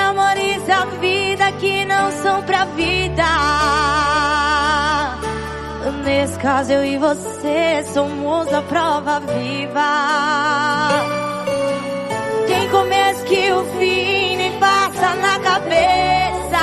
amores da vida que não são pra vida. Nesse caso eu e você somos a prova viva. Tem começo que o fim nem passa na cabeça,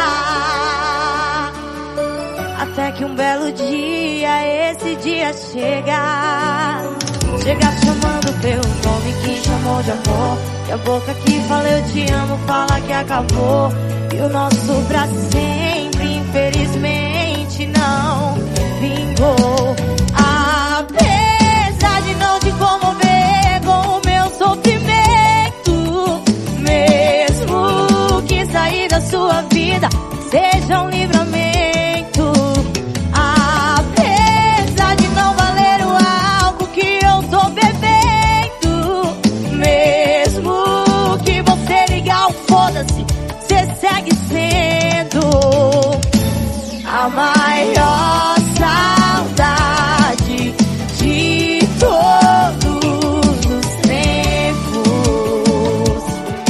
até que um belo dia, esse dia chega. Chega chamando pelo nome que chamou de amor, e a boca que fala eu te amo fala que acabou. E o nosso pra sempre infelizmente não vingou. Apesar de não te comover com o meu sofrimento, mesmo que sair da sua vida seja um livramento. Apesar de não valer o álcool que eu tô bebendo, mesmo que você ligar o foda-se, você segue sendo a maior saudade de todos os tempos.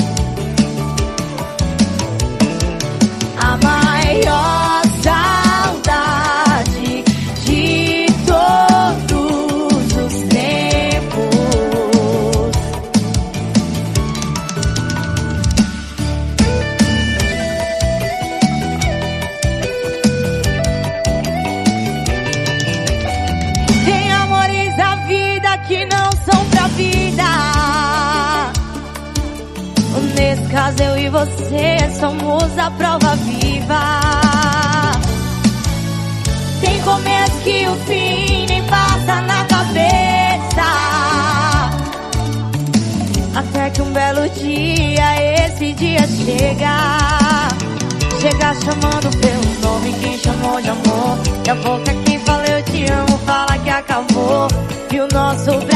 A maior saudade de todos os tempos. Tem amores da vida que não são pra vida. Nesse caso eu e você somos a prova viva. Tem começo que o fim nem passa na cabeça, até que um belo dia, esse dia chega. Chega chamando pelo nome quem chamou de amor, e a boca que fala eu te amo fala que acabou. E o nosso